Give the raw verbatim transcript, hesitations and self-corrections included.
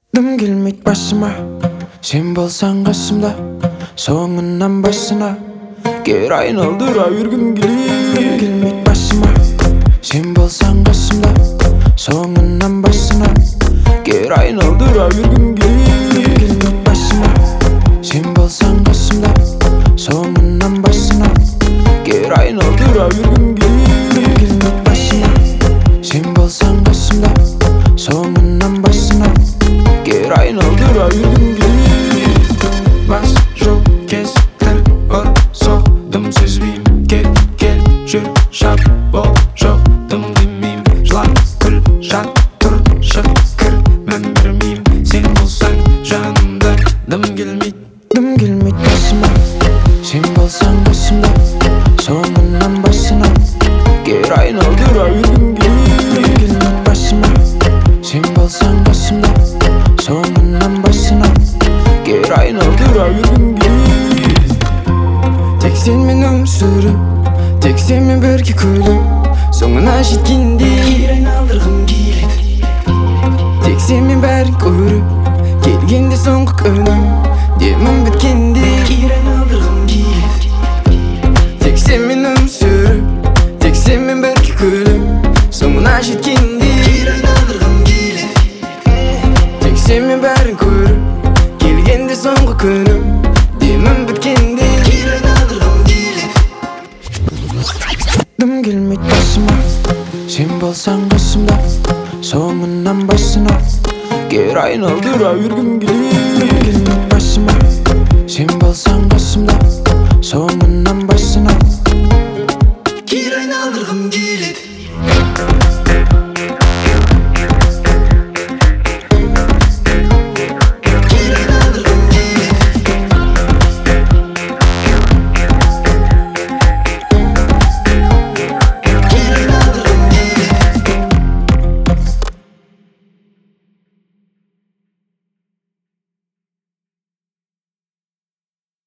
Dым келмейді басыма, сен болсаң қасымда, соңынан басына кері айналдыра бергім келеді. Дым келмейді басыма, сен болсаң қасымда, соңынан басына кері айналдыра бергім келеді. Дым келмейді басыма, сен болсаң қасымда, соңынан басына кері айналдыра бергім келеді. Дым келмейді басыма, сен болсаң қасымда, соңынан басына кері айналдыра бергім келеді. Бас жоқ кез тіл ұр соқ, дым сезбейм. Кел, кел, жүр, шап, бол, жоқ, дым демейм. Жылап, күл, жат, тұр, шық, кір, мән бермейм. Сен болсаң жанымда, дым келмейді. Дым келмейді басыма, сен болсаң қасымда, соңынан басына кері айналдыра бергім келеді. Дым келмейді басыма, сен болсаң қасымда, соңынан басына кері айналдыра бергім келеді. Тек сенмен өмір сүріп, тек сенмен бірге күліп, соңына жеткенде кері айналдырғым келеді. Тек сенмен бәрін көріп, келгенде соңғы күнім, демім біткенде кері айналдырғым келеді. Тек сенмен өмір сүріп, тек сенмен бірге күліп, соңына жеткенде кері айналдырғым келеді. Тек сенмен бәрін көріп, келгенде соңғы күнім, демім біткенде кері айналдырғым келеді. Дым келмейді басыма, сен болсаң қасымда, соңынан басына кері айналдыра бергім келеді. Дым келмейді басыма, сен болсаң қасымда, соңынан